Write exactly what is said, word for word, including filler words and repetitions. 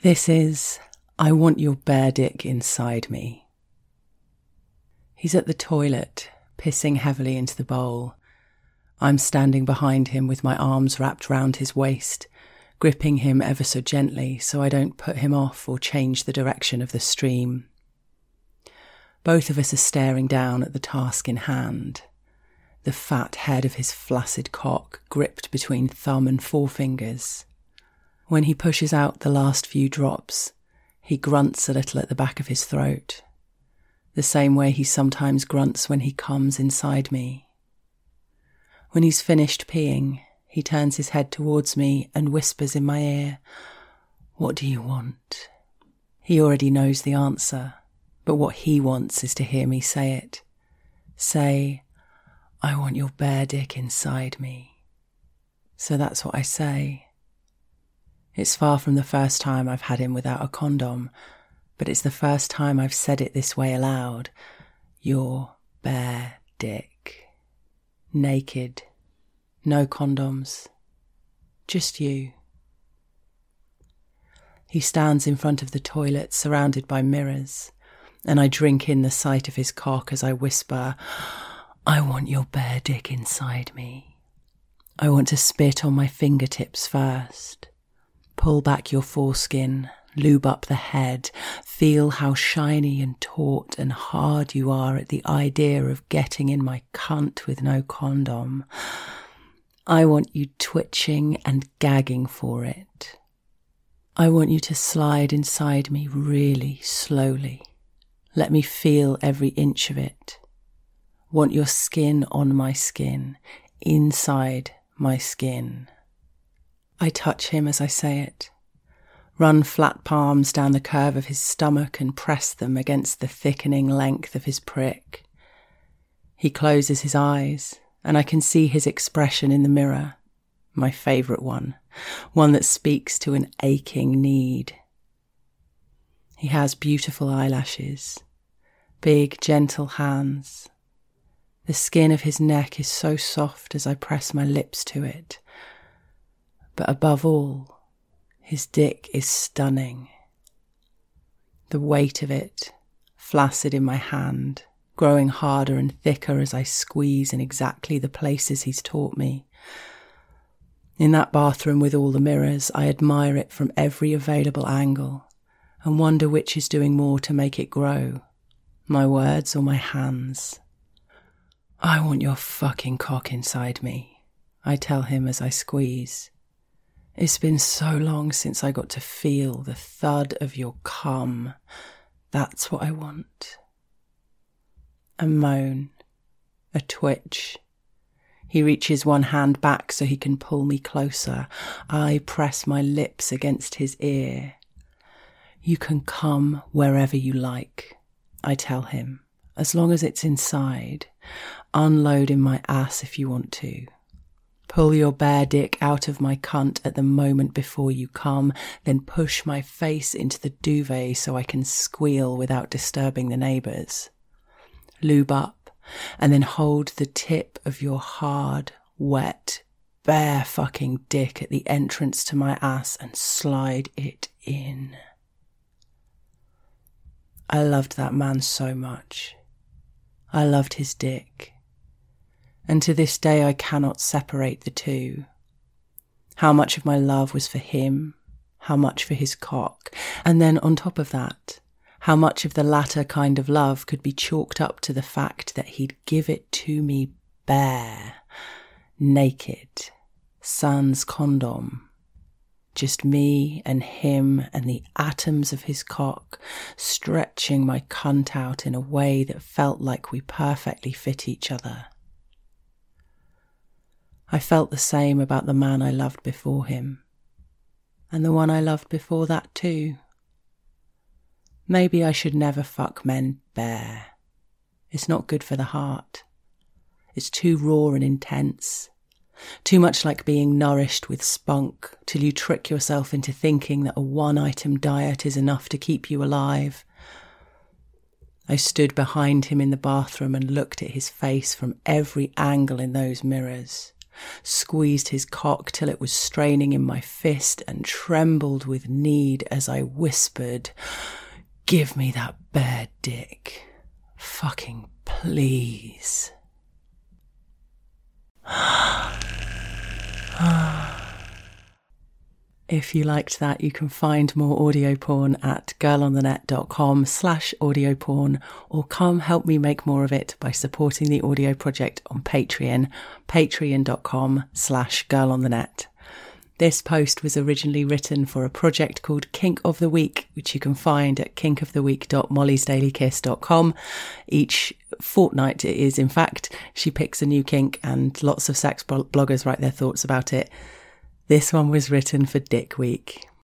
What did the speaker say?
This is I Want Your Bare Dick Inside Me. He's at the toilet, pissing heavily into the bowl. I'm standing behind him with my arms wrapped round his waist, gripping him ever so gently so I don't put him off or change the direction of the stream. Both of us are staring down at the task in hand, the fat head of his flaccid cock gripped between thumb and forefingers. When he pushes out the last few drops, he grunts a little at the back of his throat, the same way he sometimes grunts when he comes inside me. When he's finished peeing, he turns his head towards me and whispers in my ear, "What do you want?" He already knows the answer, but what he wants is to hear me say it. Say, "I want your bare dick inside me." So that's what I say. It's far from the first time I've had him without a condom, but it's the first time I've said it this way aloud. Your bare dick. Naked. No condoms. Just you. He stands in front of the toilet, surrounded by mirrors, and I drink in the sight of his cock as I whisper, "I want your bare dick inside me. I want to spit on my fingertips first. Pull back your foreskin, lube up the head, feel how shiny and taut and hard you are at the idea of getting in my cunt with no condom. I want you twitching and gagging for it. I want you to slide inside me really slowly. Let me feel every inch of it. Want your skin on my skin, inside my skin." I touch him as I say it, run flat palms down the curve of his stomach and press them against the thickening length of his prick. He closes his eyes, and I can see his expression in the mirror, my favourite one, one that speaks to an aching need. He has beautiful eyelashes, big, gentle hands. The skin of his neck is so soft as I press my lips to it. But above all, his dick is stunning. The weight of it, flaccid in my hand, growing harder and thicker as I squeeze in exactly the places he's taught me. In that bathroom with all the mirrors, I admire it from every available angle and wonder which is doing more to make it grow, my words or my hands. "I want your fucking cock inside me," I tell him as I squeeze. "It's been so long since I got to feel the thud of your cum. That's what I want." A moan, a twitch. He reaches one hand back so he can pull me closer. I press my lips against his ear. "You can come wherever you like," I tell him, "as long as it's inside. Unload in my ass if you want to. Pull your bare dick out of my cunt at the moment before you come, then push my face into the duvet so I can squeal without disturbing the neighbours. Lube up, and then hold the tip of your hard, wet, bare fucking dick at the entrance to my ass and slide it in." I loved that man so much. I loved his dick. And to this day I cannot separate the two. How much of my love was for him, how much for his cock, and then on top of that, how much of the latter kind of love could be chalked up to the fact that he'd give it to me bare, naked, sans condom. Just me and him and the atoms of his cock stretching my cunt out in a way that felt like we perfectly fit each other. I felt the same about the man I loved before him, and the one I loved before that too. Maybe I should never fuck men bare. It's not good for the heart. It's too raw and intense. Too much like being nourished with spunk till you trick yourself into thinking that a one-item diet is enough to keep you alive. I stood behind him in the bathroom and looked at his face from every angle in those mirrors. squeezed his cock till it was straining in my fist and trembled with need as I whispered, "Give me that bare dick. Fucking please." If you liked that, you can find more audio porn at girlonthenet.com slash audio porn, or come help me make more of it by supporting the audio project on Patreon, patreon.com slash girlonthenet. This post was originally written for a project called Kink of the Week, which you can find at kink of the week dot mollys daily kiss dot com. Each fortnight it is, in fact, she picks a new kink and lots of sex bloggers write their thoughts about it. This one was written for Dick Week.